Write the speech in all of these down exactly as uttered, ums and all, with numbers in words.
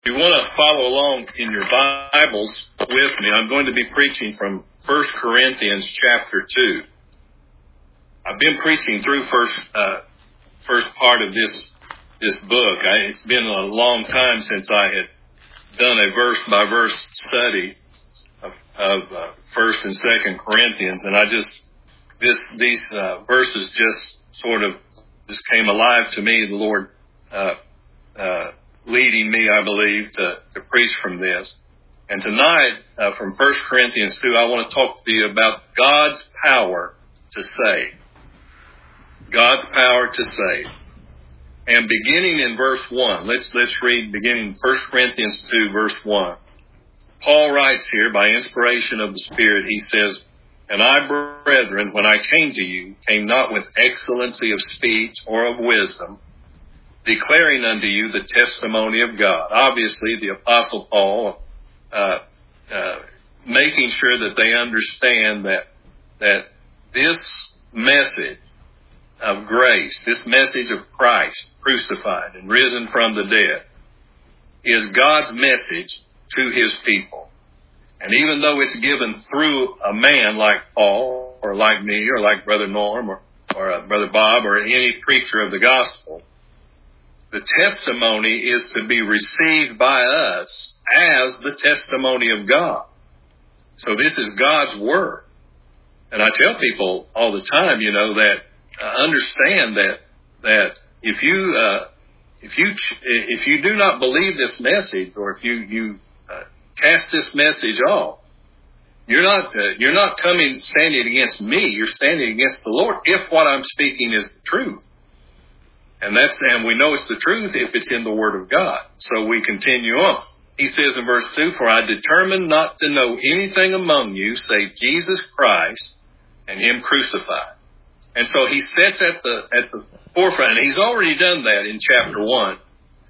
you want to follow along in your Bibles with me, I'm going to be preaching from First Corinthians chapter two. I've been preaching through first uh, first part of this this book. I, it's been a long time since I had done a verse-by-verse study of, of uh, First and Second Corinthians, and I just this these uh, verses just sort of just came alive to me. The Lord uh, uh, leading me, I believe, to, to preach from this. And tonight, uh, from First Corinthians two, I want to talk to you about God's power to save. God's power to save. And beginning in verse one, let's let's read beginning First Corinthians two, verse one. Paul writes here, by inspiration of the Spirit, he says, "And I, brethren, when I came to you, came not with excellency of speech or of wisdom, declaring unto you the testimony of God." Obviously, the Apostle Paul, uh, uh, making sure that they understand that that this message of grace, this message of Christ crucified and risen from the dead, is God's message to his people. And even though it's given through a man like Paul, or like me, or like Brother Norm, or, or uh, Brother Bob, or any preacher of the gospel, the testimony is to be received by us as the testimony of God. So this is God's word. And I tell people all the time, you know, that uh, understand that that if you uh, if you if you do not believe this message, or if you you uh, cast this message off, you're not uh, you're not coming standing against me. You're standing against the Lord. If what I'm speaking is the truth. And that's, and we know it's the truth if it's in the Word of God. So we continue on. He says in verse two, "For I determined not to know anything among you save Jesus Christ and Him crucified." And so he sets at the, at the forefront, and he's already done that in chapter one.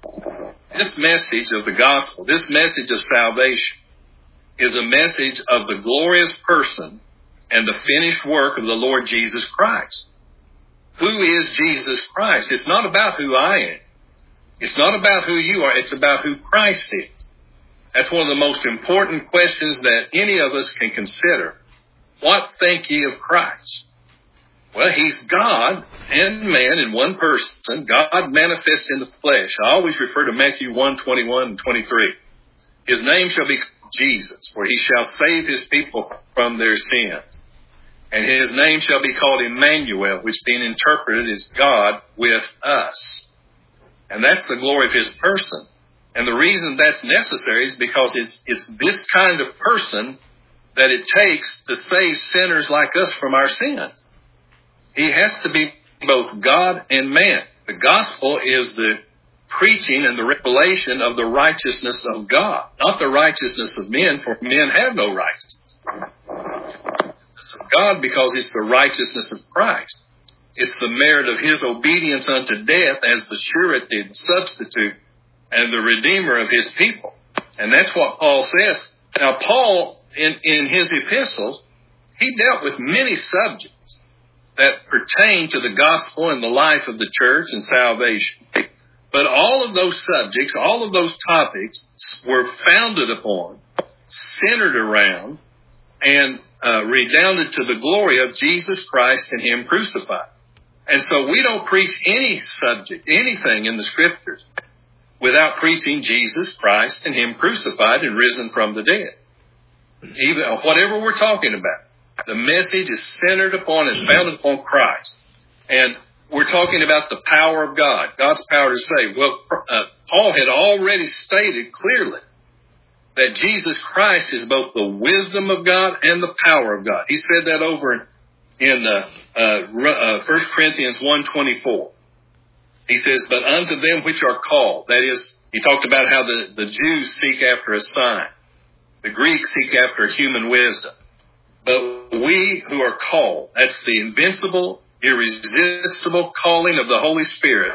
This message of the gospel, this message of salvation, is a message of the glorious person and the finished work of the Lord Jesus Christ. Who is Jesus Christ? It's not about who I am. It's not about who you are. It's about who Christ is. That's one of the most important questions that any of us can consider. What think ye of Christ? Well, he's God and man in one person, God manifest in the flesh. I always refer to Matthew one, twenty-one and twenty-three. "His name shall be Jesus, for he shall save his people from their sins. And his name shall be called Emmanuel," which being interpreted is God with us. And that's the glory of his person. And the reason that's necessary is because it's, it's this kind of person that it takes to save sinners like us from our sins. He has to be both God and man. The gospel is the preaching and the revelation of the righteousness of God, not the righteousness of men, for men have no righteousness of God, because it's the righteousness of Christ. It's the merit of his obedience unto death as the surety, the substitute, and the redeemer of his people. And that's what Paul says. Now, Paul, in, in his epistles, he dealt with many subjects that pertain to the gospel and the life of the church and salvation. But all of those subjects, all of those topics were founded upon, centered around, and uh, redounded to the glory of Jesus Christ and him crucified. And so we don't preach any subject, anything in the scriptures, without preaching Jesus Christ and him crucified and risen from the dead. Even whatever we're talking about, the message is centered upon and founded upon Christ. And we're talking about the power of God, God's power to save. Well, uh, Paul had already stated clearly that Jesus Christ is both the wisdom of God and the power of God. He said that over in uh, uh, uh, First Corinthians one twenty-four. He says, "But unto them which are called," that is, he talked about how the, the Jews seek after a sign. The Greeks seek after human wisdom. But we who are called, that's the invincible, irresistible calling of the Holy Spirit,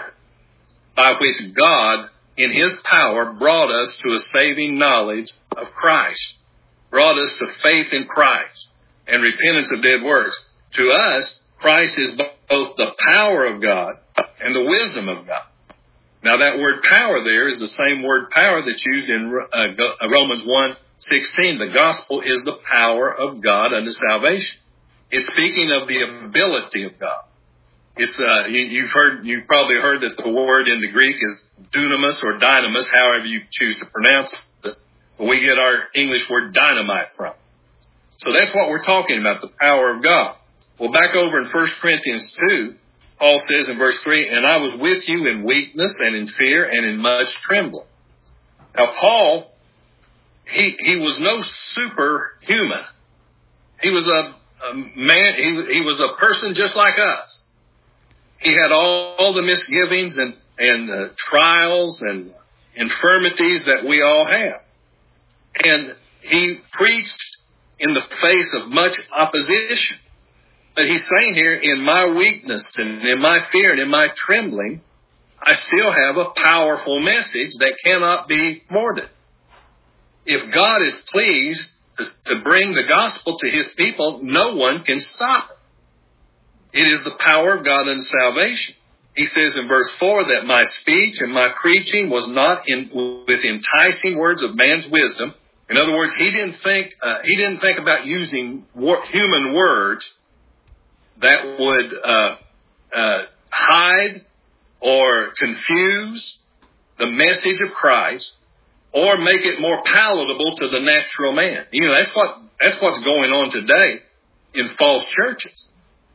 by which God, in his power, brought us to a saving knowledge of Christ, brought us to faith in Christ and repentance of dead works. To us, Christ is both the power of God and the wisdom of God. Now that word power there is the same word power that's used in uh, Romans one sixteen. The gospel is the power of God unto salvation. It's speaking of the ability of God. It's uh, you, you've heard, you've probably heard that the word in the Greek is dunamis or dynamis, however you choose to pronounce it. But we get our English word dynamite from. So that's what we're talking about, the power of God. Well, back over in First Corinthians two, Paul says in verse three, and I was with you in weakness and in fear and in much trembling. Now, Paul, he he was no superhuman. He was a, a man, he, he was a person just like us. He had all, all the misgivings and, and uh, trials and infirmities that we all have. And he preached in the face of much opposition. But he's saying here, in my weakness and in my fear and in my trembling, I still have a powerful message that cannot be thwarted. If God is pleased to, to bring the gospel to his people, no one can stop it. It is the power of God unto salvation. He says in verse four that my speech and my preaching was not in, with enticing words of man's wisdom. In other words, he didn't think uh, he didn't think about using wor- human words that would uh, uh, hide or confuse the message of Christ or make it more palatable to the natural man. You know, that's what that's what's going on today in false churches.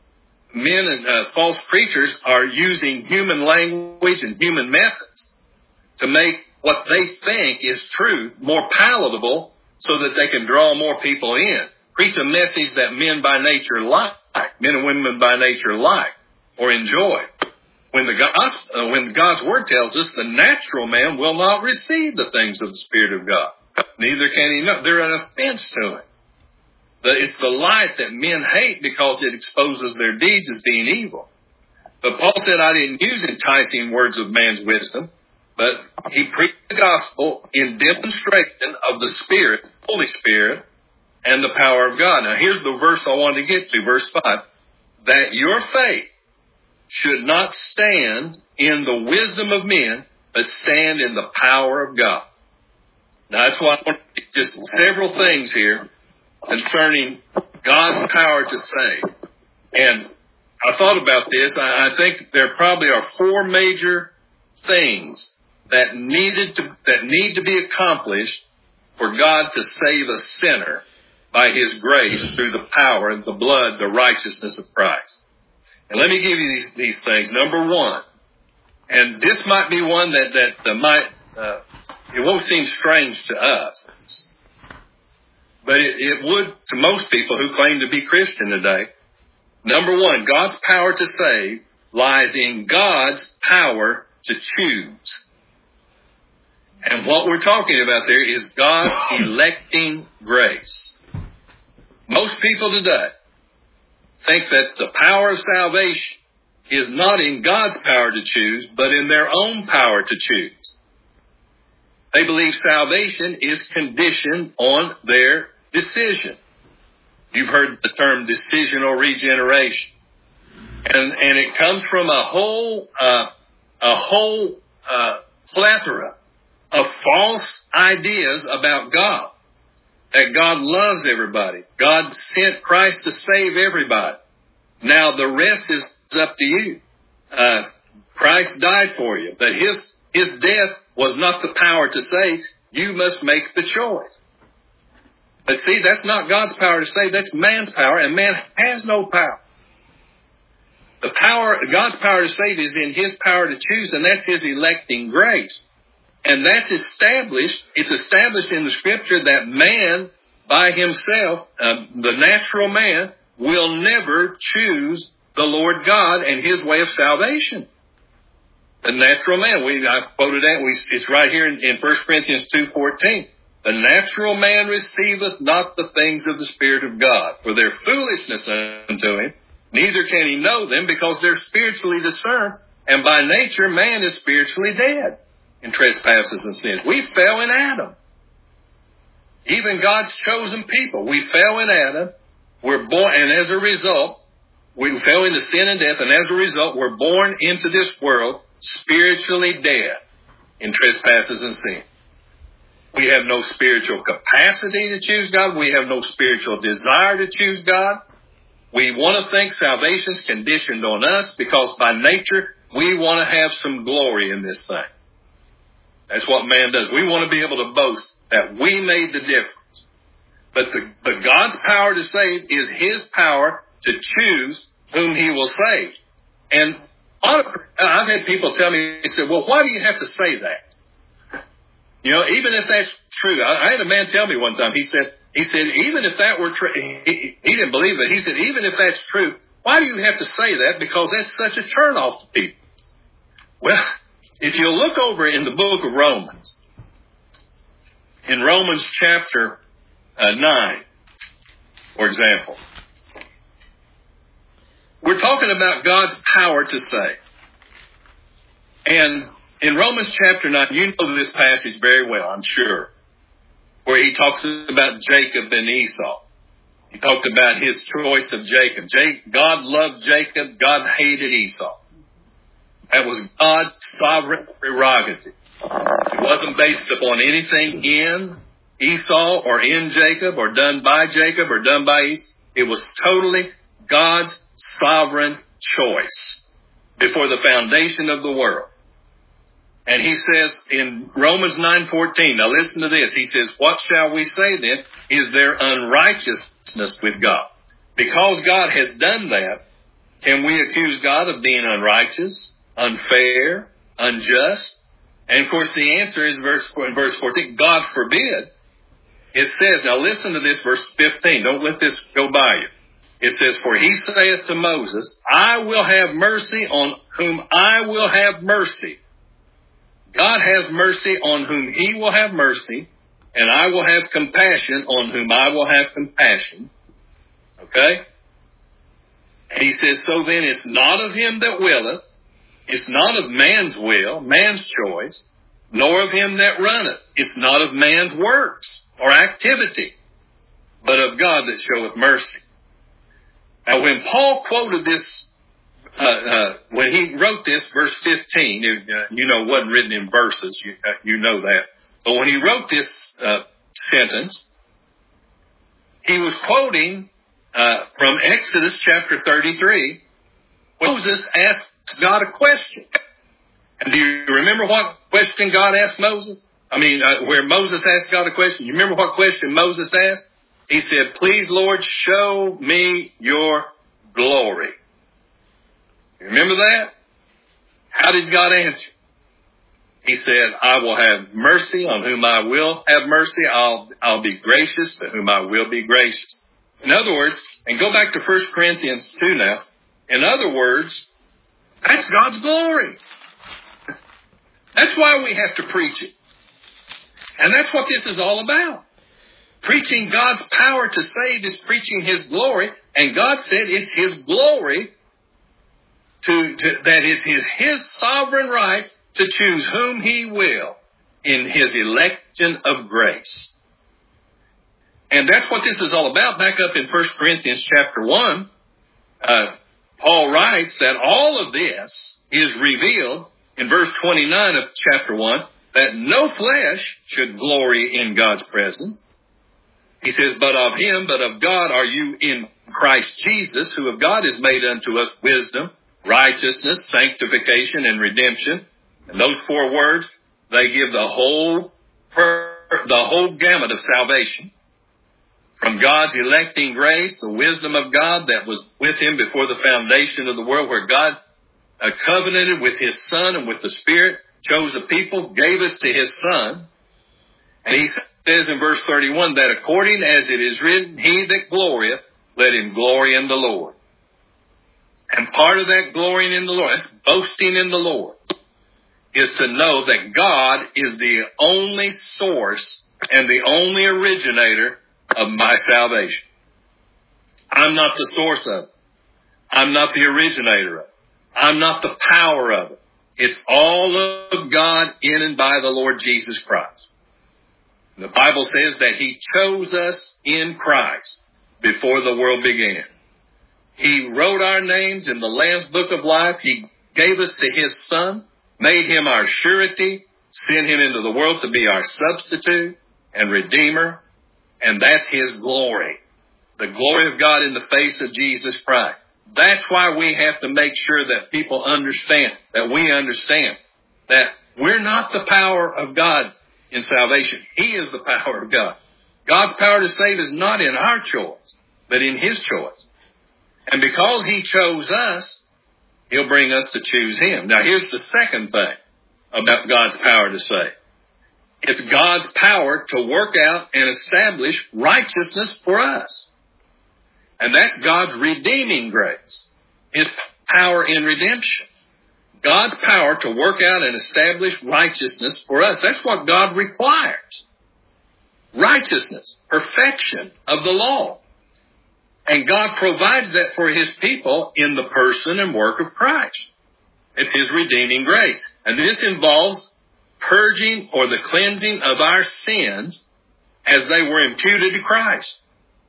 Men and uh, false preachers are using human language and human methods to make what they think is truth more palatable so that they can draw more people in. Preach a message that men by nature like, men and women by nature like or enjoy. When the gospel, uh, when God's word tells us the natural man will not receive the things of the Spirit of God. Neither can he know. They're an offense to him. It's the light that men hate because it exposes their deeds as being evil. But Paul said, I didn't use enticing words of man's wisdom, but he preached the gospel in demonstration of the Spirit, Holy Spirit, and the power of God. Now here's the verse I wanted to get to, verse five. That your faith should not stand in the wisdom of men, but stand in the power of God. Now that's why I want to get just several things here concerning God's power to save. And I thought about this. I, I think there probably are four major things that needed to, that need to be accomplished for God to save a sinner by his grace through the power and the blood, the righteousness of Christ. And let me give you these, these things. Number one, and this might be one that, that, that might, uh, it won't seem strange to us. But it, it would to most people who claim to be Christian today. Number one, God's power to save lies in God's power to choose. And what we're talking about there is God's electing grace. Most people today think that the power of salvation is not in God's power to choose, but in their own power to choose. They believe salvation is conditioned on their decision. You've heard the term decisional regeneration. And, and it comes from a whole, uh, a whole, uh, plethora of false ideas about God. That God loves everybody. God sent Christ to save everybody. Now the rest is up to you. Uh, Christ died for you. But his, his death was not the power to save. You must make the choice. But see, that's not God's power to save. That's man's power, and man has no power. The power, God's power to save is in his power to choose, and that's his electing grace. And that's established, it's established in the scripture that man by himself, uh, the natural man, will never choose the Lord God and his way of salvation. The natural man, we, I quoted that, we, it's right here in, in First Corinthians two fourteen. The natural man receiveth not the things of the Spirit of God, for their foolishness unto him, neither can he know them, because they're spiritually discerned, and by nature man is spiritually dead in trespasses and sins. We fell in Adam. Even God's chosen people, we fell in Adam, we're born, and as a result, we fell into sin and death, and as a result, we're born into this world spiritually dead in trespasses and sin. We have no spiritual capacity to choose God. We have no spiritual desire to choose God. We want to think salvation's conditioned on us because by nature we want to have some glory in this thing. That's what man does. We want to be able to boast that we made the difference. But the, but God's power to save is his power to choose whom he will save. And I've had people tell me, they said, well, why do you have to say that? You know, even if that's true. I, I had a man tell me one time, he said, he said, even if that were true, he, he didn't believe it. He said, even if that's true, why do you have to say that? Because that's such a turnoff to people. Well, if you look over in the book of Romans, in Romans chapter uh, nine, for example, we're talking about God's power to save. And in Romans chapter nine, you know this passage very well, I'm sure, where he talks about Jacob and Esau. He talked about his choice of Jacob. God loved Jacob. God hated Esau. That was God's sovereign prerogative. It wasn't based upon anything in Esau or in Jacob or done by Jacob or done by Esau. It was totally God's sovereign choice before the foundation of the world. And he says in Romans nine fourteen, now listen to this. He says, what shall we say then? Is there unrighteousness with God? Because God has done that, can we accuse God of being unrighteous, unfair, unjust? And of course the answer is verse, in verse fourteen, God forbid. It says, now listen to this, verse fifteen. Don't let this go by you. It says, for he saith to Moses, I will have mercy on whom I will have mercy. God has mercy on whom he will have mercy, and I will have compassion on whom I will have compassion. Okay? And he says, so then it's not of him that willeth, it's not of man's will, man's choice, nor of him that runneth. It's not of man's works or activity, but of God that showeth mercy. Now, when Paul quoted this, uh, uh, when he wrote this, verse fifteen, you, uh, you know, it wasn't written in verses, you, uh, you know that. But when he wrote this uh, sentence, he was quoting uh, from Exodus chapter thirty-three. Moses asked God a question. And do you remember what question God asked Moses? I mean, uh, where Moses asked God a question. You remember what question Moses asked? He said, please, Lord, show me your glory. You remember that? How did God answer? He said, I will have mercy on whom I will have mercy. I'll, I'll be gracious to whom I will be gracious. In other words, and go back to First Corinthians two now. In other words, that's God's glory. That's why we have to preach it. And that's what this is all about. Preaching God's power to save is preaching his glory. And God said it's his glory to, to that it is his sovereign right to choose whom he will in his election of grace. And that's what this is all about. Back up in First Corinthians chapter one, uh, Paul writes that all of this is revealed in verse twenty-nine of chapter one, that no flesh should glory in God's presence. He says, but of him, but of God are you in Christ Jesus, who of God is made unto us wisdom, righteousness, sanctification, and redemption. And those four words, they give the whole, the whole gamut of salvation. From God's electing grace, the wisdom of God that was with him before the foundation of the world, where God uh, covenanted with his Son and with the Spirit, chose a people, gave us to his Son. And he says in verse thirty-one that according as it is written, he that glorieth, let him glory in the Lord. And part of that glorying in the Lord, that's boasting in the Lord, is to know that God is the only source and the only originator of my salvation. I'm not the source of it. I'm not the originator of it. I'm not the power of it. It's all of God in and by the Lord Jesus Christ. The Bible says that he chose us in Christ before the world began. He wrote our names in the Lamb's Book of Life. He gave us to his Son. made him our surety, sent him into the world to be our substitute and redeemer, and that's his glory. The glory of God in the face of Jesus Christ. That's why we have to make sure that people understand, that we understand, that we're not the power of God in salvation. He is the power of God. God's power to save is not in our choice, but in his choice. And because he chose us, he'll bring us to choose him. Now here's the second thing about God's power to save. It's God's power to work out and establish righteousness for us. And that's God's redeeming grace, his power in redemption. God's power to work out and establish righteousness for us. That's what God requires. Righteousness, perfection of the law. And God provides that for his people in the person and work of Christ. It's his redeeming grace. And this involves purging or the cleansing of our sins as they were imputed to Christ.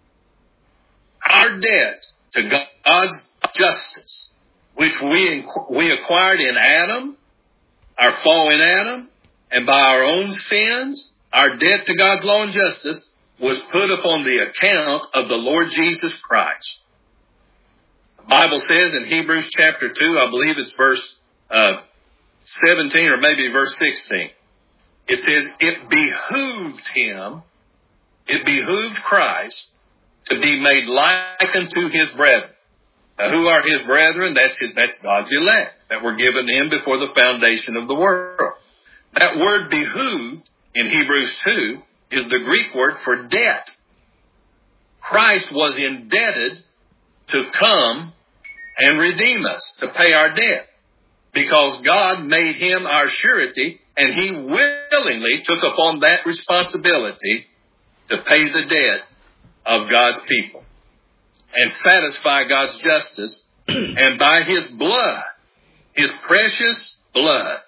Our debt to God's justice, which we we acquired in Adam, our fall in Adam, and by our own sins, our debt to God's law and justice was put upon the account of the Lord Jesus Christ. The Bible says in Hebrews chapter two, I believe it's verse uh, seventeen or maybe verse sixteen, it says, it behooved him, it behooved Christ to be made like unto his brethren. Now, who are his brethren? That's his, that's God's elect that were given to him before the foundation of the world. That word behooved in Hebrews two is the Greek word for debt. Christ was indebted to come and redeem us, to pay our debt, because God made him our surety, and he willingly took upon that responsibility to pay the debt of God's people and satisfy God's justice. And by his blood, his precious blood,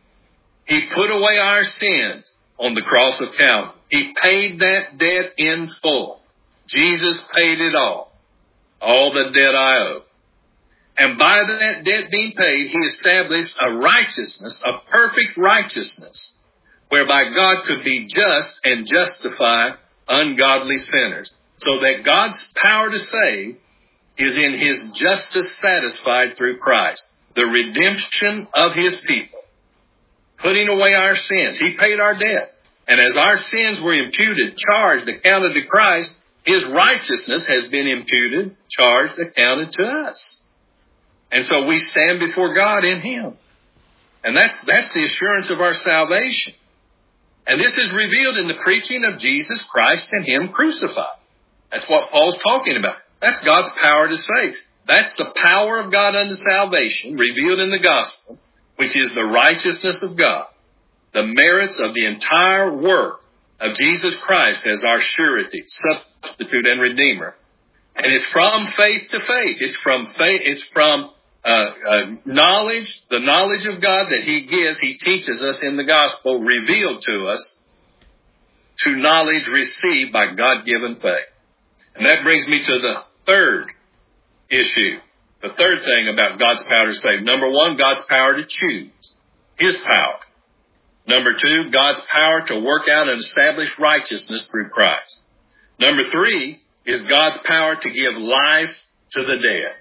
he put away our sins on the cross of Calvary. He paid that debt in full. Jesus paid it all, all the debt I owe. And by that debt being paid, he established a righteousness, a perfect righteousness, whereby God could be just and justify ungodly sinners. So that God's power to save is in his justice satisfied through Christ. The redemption of his people. Putting away our sins. He paid our debt. And as our sins were imputed, charged, accounted to Christ, his righteousness has been imputed, charged, accounted to us. And so we stand before God in him. And that's, that's the assurance of our salvation. And this is revealed in the preaching of Jesus Christ and him crucified. That's what Paul's talking about. That's God's power to save. That's the power of God unto salvation revealed in the gospel, which is the righteousness of God, the merits of the entire work of Jesus Christ as our surety, substitute, and redeemer. And it's from faith to faith. It's from faith. It's from uh, uh, knowledge, the knowledge of God that he gives, he teaches us in the gospel, revealed to us, to knowledge received by God-given faith. And that brings me to the third issue, the third thing about God's power to save. Number one, God's power to choose, his power. Number two, God's power to work out and establish righteousness through Christ. Number three is God's power to give life to the dead.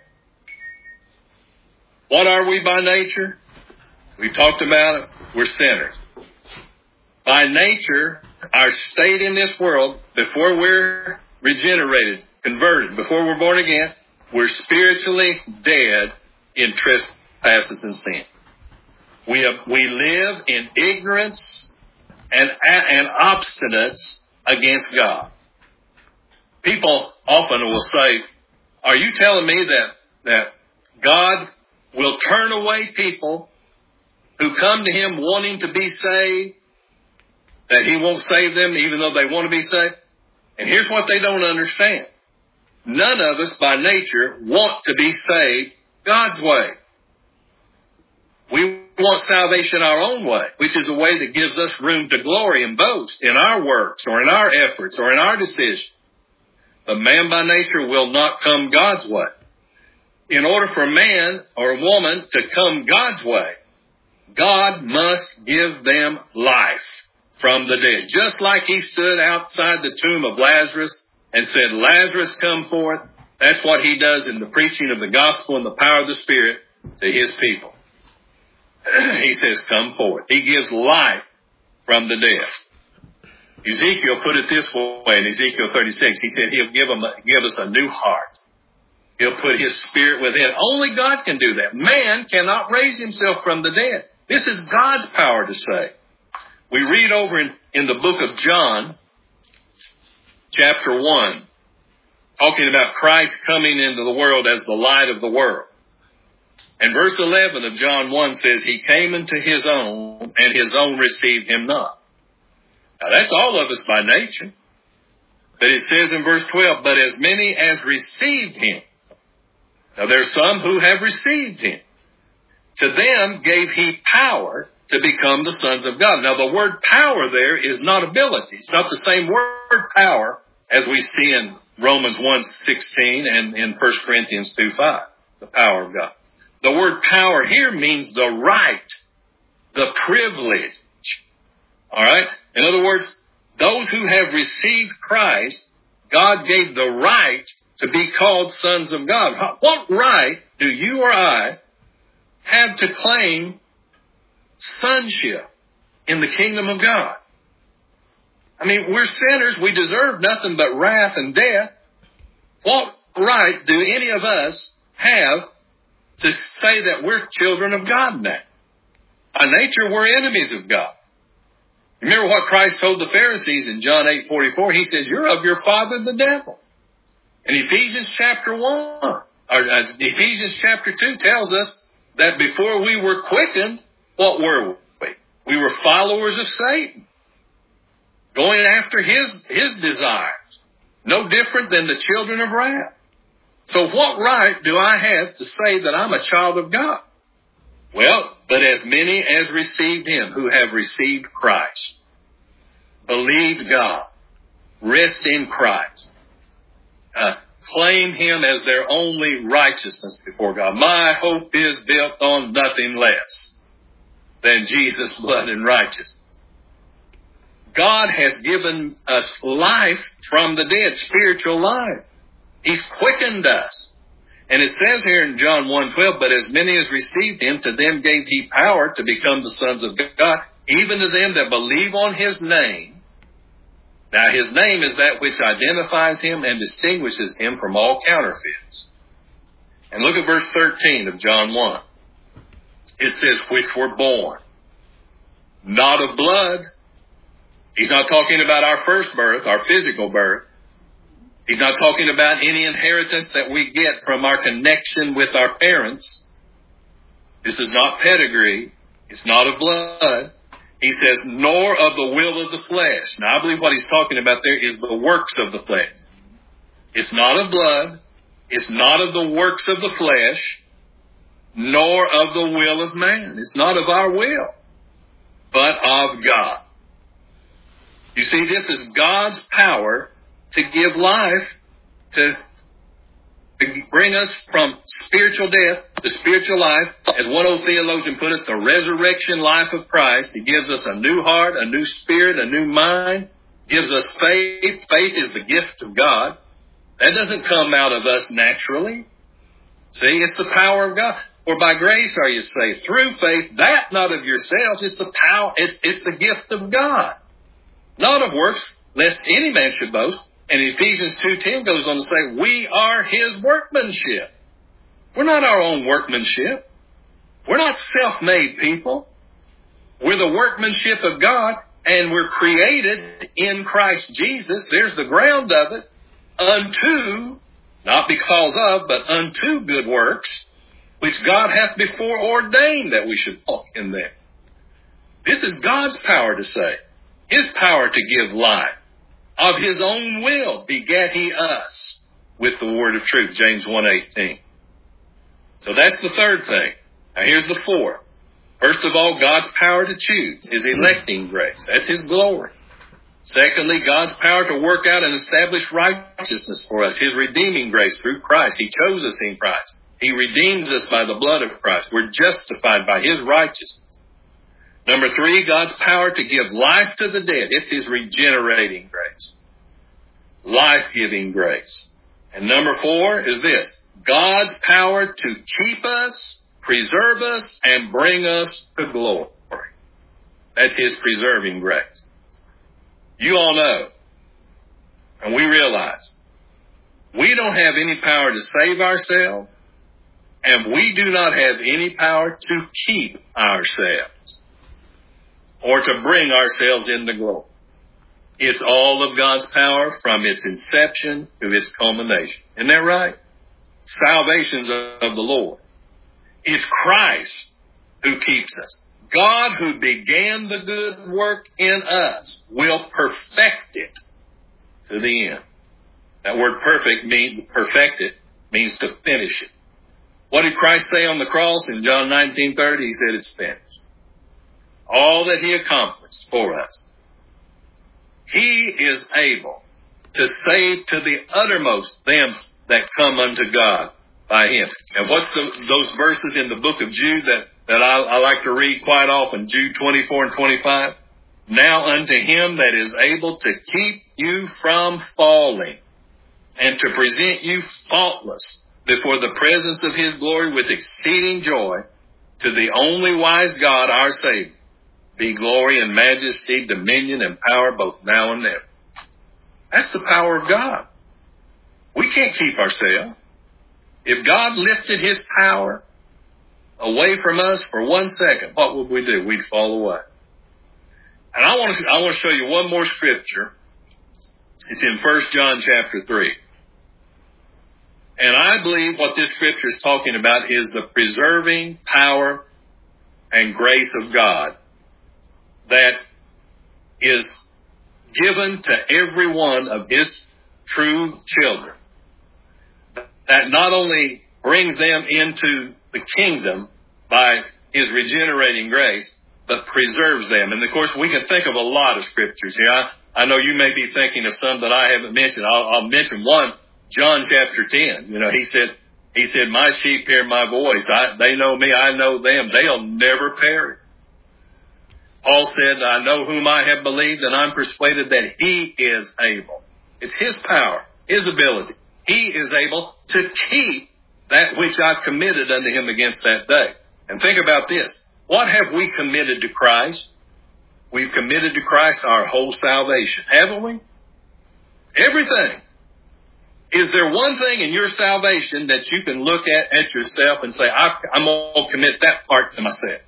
What are we by nature? We talked about it. We're sinners. By nature, our state in this world, before we're regenerated, converted, before we're born again, we're spiritually dead in trespasses and sin. We have, we live in ignorance and, and obstinance against God. People often will say, are you telling me that, that God will turn away people who come to him wanting to be saved, that he won't save them even though they want to be saved? And here's what they don't understand. None of us by nature want to be saved God's way. We want salvation our own way, which is a way that gives us room to glory and boast in our works or in our efforts or in our decisions. But man by nature will not come God's way. In order for man or woman to come God's way, God must give them life from the dead. Just like he stood outside the tomb of Lazarus and said, Lazarus, come forth. That's what he does in the preaching of the gospel and the power of the Spirit to his people. He says, come forth. He gives life from the dead. Ezekiel put it this way in Ezekiel thirty-six. He said he'll give, them, give us a new heart. He'll put his Spirit within. Only God can do that. Man cannot raise himself from the dead. This is God's power to save. We read over in, in the book of John, chapter one, talking about Christ coming into the world as the light of the world. And verse eleven of John one says, he came into his own, and his own received him not. Now that's all of us by nature. But it says in verse twelve, but as many as received him. Now there's some who have received him. To them gave he power to become the sons of God. Now the word power there is not ability. It's not the same word power as we see in Romans one sixteen and in First Corinthians two five. The power of God. The word power here means the right, the privilege. All right? In other words, those who have received Christ, God gave the right to be called sons of God. What right do you or I have to claim sonship in the kingdom of God? I mean, we're sinners. We deserve nothing but wrath and death. What right do any of us have to say that we're children of God now? By nature, we're enemies of God. Remember what Christ told the Pharisees in John eight forty-four? He says, you're of your father, the devil. And Ephesians chapter one, or uh, Ephesians chapter two tells us that before we were quickened, what were we? We were followers of Satan, going after his, his desires. No different than the children of wrath. So what right do I have to say that I'm a child of God? Well, but as many as received him, who have received Christ, believed God, rest in Christ, uh, claim him as their only righteousness before God. My hope is built on nothing less than Jesus' blood and righteousness. God has given us life from the dead, spiritual life. He's quickened us. And it says here in John one twelve, but as many as received him, to them gave he power to become the sons of God, even to them that believe on his name. Now his name is that which identifies him and distinguishes him from all counterfeits. And look at verse thirteen of John one. It says, which were born, not of blood. He's not talking about our first birth, our physical birth. He's not talking about any inheritance that we get from our connection with our parents. This is not pedigree. It's not of blood. He says, nor of the will of the flesh. Now, I believe what he's talking about there is the works of the flesh. It's not of blood. It's not of the works of the flesh, nor of the will of man. It's not of our will, but of God. You see, this is God's power to give life, to, to bring us from spiritual death to spiritual life. As one old theologian put it, the resurrection life of Christ. He gives us a new heart, a new spirit, a new mind. Gives us faith. Faith is the gift of God. That doesn't come out of us naturally. See, it's the power of God. For by grace are you saved through faith, that not of yourselves. It's the power. It's, it's the gift of God, not of works, lest any man should boast. And Ephesians two ten goes on to say, we are his workmanship. We're not our own workmanship. We're not self-made people. We're the workmanship of God, and we're created in Christ Jesus. There's the ground of it. Unto, not because of, but unto good works, which God hath before ordained that we should walk in them. This is God's power to save. His power to give life. Of his own will begat he us with the word of truth, James one eighteen. So that's the third thing. Now here's the fourth. First of all, God's power to choose, his electing grace. That's his glory. Secondly, God's power to work out and establish righteousness for us, his redeeming grace through Christ. He chose us in Christ. He redeems us by the blood of Christ. We're justified by his righteousness. Number three, God's power to give life to the dead. It's his regenerating grace. Life-giving grace. And number four is this, God's power to keep us, preserve us, and bring us to glory. That's his preserving grace. You all know, and we realize, we don't have any power to save ourselves, and we do not have any power to keep ourselves or to bring ourselves into glory. It's all of God's power from its inception to its culmination. Isn't that right? Salvation's of the Lord. It's Christ who keeps us. God who began the good work in us will perfect it to the end. That word perfect means, perfected means to finish it. What did Christ say on the cross in John nineteen thirty? He said it's finished. All that he accomplished for us. He is able to save to the uttermost them that come unto God by him. And what's the, those verses in the book of Jude that, that I, I like to read quite often? Jude twenty-four and twenty-five. Now unto him that is able to keep you from falling and to present you faultless before the presence of his glory with exceeding joy, to the only wise God, our Savior, be glory and majesty, dominion and power both now and then. That's the power of God. We can't keep ourselves. If God lifted his power away from us for one second, what would we do? We'd fall away. And I want to, I want to show you one more scripture. It's in First John chapter three. And I believe what this scripture is talking about is the preserving power and grace of God that is given to every one of his true children. That not only brings them into the kingdom by his regenerating grace, but preserves them. And of course, we can think of a lot of scriptures here. I, I know you may be thinking of some that I haven't mentioned. I'll, I'll mention one, John chapter ten. You know, he said, he said, my sheep hear my voice. I, they know me. I know them. They'll never perish. Paul said, I know whom I have believed, and I'm persuaded that he is able. It's his power, his ability. He is able to keep that which I've committed unto him against that day. And think about this. What have we committed to Christ? We've committed to Christ our whole salvation, haven't we? Everything. Is there one thing in your salvation that you can look at at yourself and say, I'm going to commit that part to myself?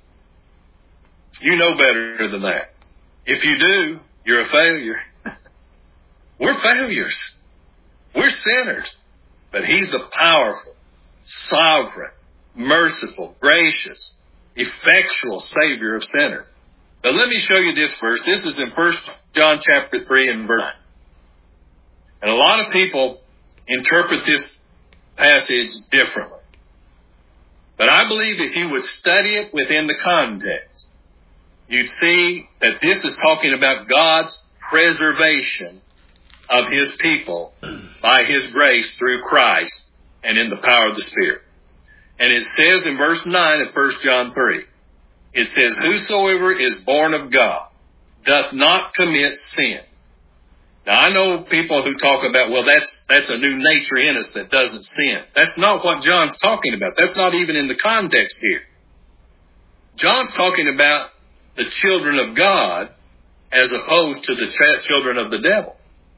You know better than that. If you do, you're a failure. We're failures. We're sinners. But he's the powerful, sovereign, merciful, gracious, effectual Savior of sinners. But let me show you this verse. This is in First John chapter three and verse nine. And a lot of people interpret this passage differently. But I believe if you would study it within the context, you'd see that this is talking about God's preservation of his people by his grace through Christ and in the power of the Spirit. And it says in verse nine of First John three, it says, whosoever is born of God doth not commit sin. Now, I know people who talk about, well, that's that's a new nature in us that doesn't sin. That's not what John's talking about. That's not even in the context here. John's talking about the children of God as opposed to the ch- children of the devil.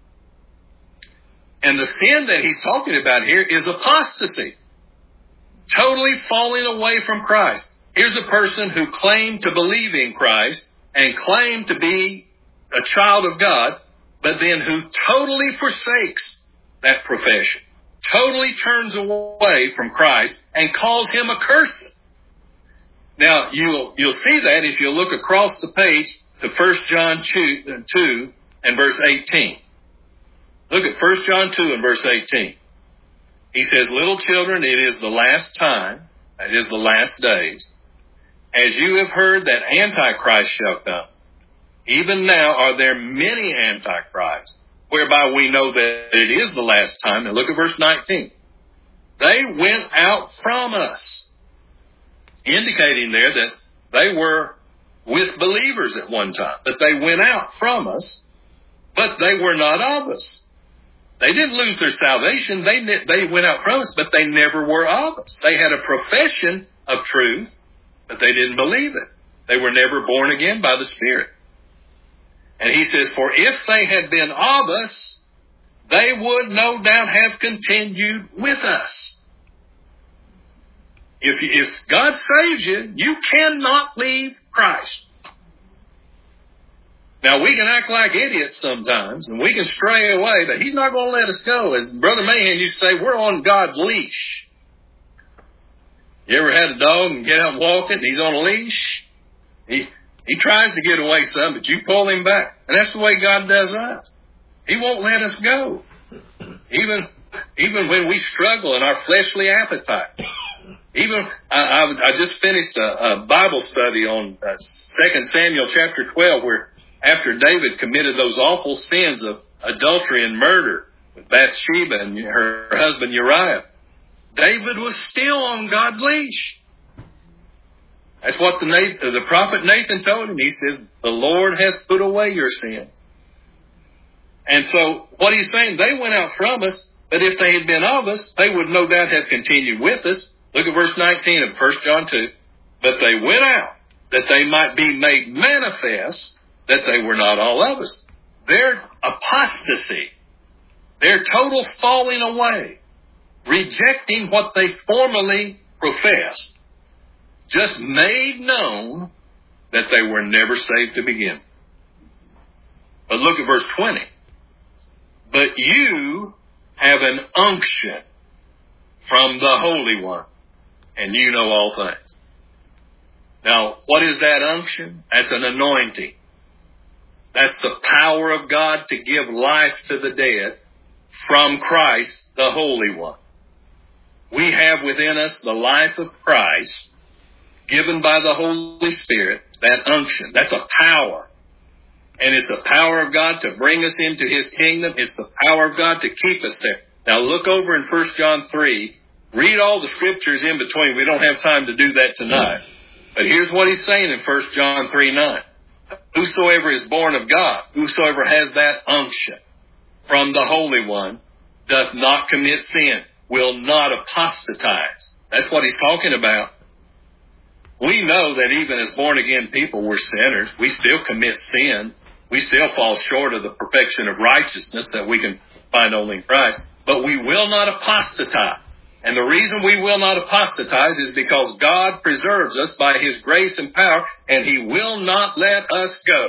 And the sin that he's talking about here is apostasy. Totally falling away from Christ. Here's a person who claimed to believe in Christ and claimed to be a child of God, but then who totally forsakes that profession, totally turns away from Christ and calls him accursed. Now, you'll, you'll see that if you look across the page to First John two and verse eighteen. Look at First John two and verse eighteen. He says, little children, it is the last time, it is the last days, as you have heard that Antichrist shall come. Even now are there many antichrists, whereby we know that it is the last time. And look at verse nineteen. They went out from us, indicating there that they were with believers at one time. But they went out from us, but they were not of us. They didn't lose their salvation. They, they went out from us, but they never were of us. They had a profession of truth, but they didn't believe it. They were never born again by the Spirit. And he says, for if they had been of us, they would no doubt have continued with us. If, if God saves you, you cannot leave Christ. Now, we can act like idiots sometimes, and we can stray away, but he's not going to let us go. As Brother Mahan used to say, we're on God's leash. You ever had a dog and get out walking, and he's on a leash? He, he tries to get away some, but you pull him back. And that's the way God does us. He won't let us go. Even, even when we struggle in our fleshly appetite. Even, I, I, I just finished a, a Bible study on uh, Second Samuel chapter twelve, where after David committed those awful sins of adultery and murder with Bathsheba and her husband Uriah, David was still on God's leash. That's what the, Nathan, the prophet Nathan told him. He says, the Lord has put away your sins. And so what he's saying, they went out from us, but if they had been of us, they would no doubt have continued with us. Look at verse nineteen of First John two. But they went out, that they might be made manifest that they were not all of us. Their apostasy, their total falling away, rejecting what they formerly professed, just made known that they were never saved to begin. But look at verse twenty. But you have an unction from the Holy One, and you know all things. Now, what is that unction? That's an anointing. That's the power of God to give life to the dead from Christ, the Holy One. We have within us the life of Christ given by the Holy Spirit, that unction. That's a power. And it's the power of God to bring us into His kingdom. It's the power of God to keep us there. Now look over in First John three. Read all the scriptures in between. We don't have time to do that tonight. But here's what he's saying in First John three nine. Whosoever is born of God, whosoever has that unction from the Holy One, doth not commit sin, will not apostatize. That's what he's talking about. We know that even as born-again people, we're sinners. We still commit sin. We still fall short of the perfection of righteousness that we can find only in Christ. But we will not apostatize. And the reason we will not apostatize is because God preserves us by His grace and power, and He will not let us go.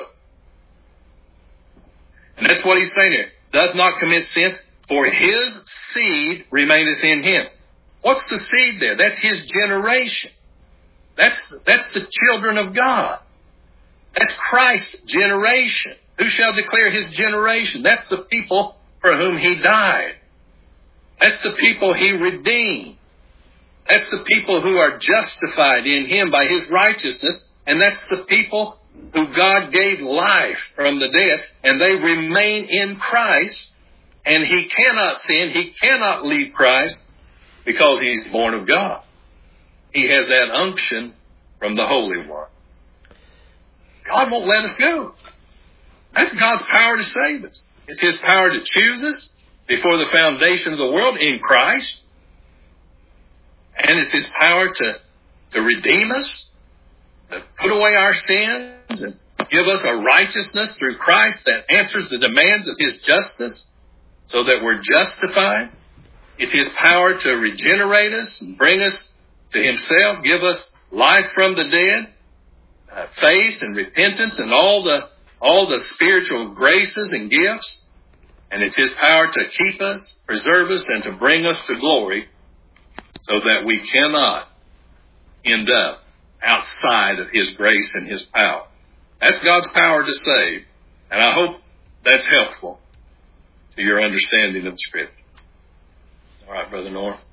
And that's what he's saying here. Does not commit sin, for His seed remaineth in him. What's the seed there? That's His generation. That's, that's the children of God. That's Christ's generation. Who shall declare His generation? That's the people for whom He died. That's the people He redeemed. That's the people who are justified in Him by His righteousness. And that's the people who God gave life from the dead. And they remain in Christ. And He cannot sin. He cannot leave Christ because He's born of God. He has that unction from the Holy One. God won't let us go. That's God's power to save us. It's His power to choose us before the foundation of the world in Christ. And it's His power to, to redeem us, to put away our sins and give us a righteousness through Christ that answers the demands of His justice so that we're justified. It's His power to regenerate us and bring us to Himself, give us life from the dead, uh, faith and repentance and all the, all the spiritual graces and gifts. And it's His power to keep us, preserve us, and to bring us to glory so that we cannot end up outside of His grace and His power. That's God's power to save. And I hope that's helpful to your understanding of the Scripture. All right, Brother Norm.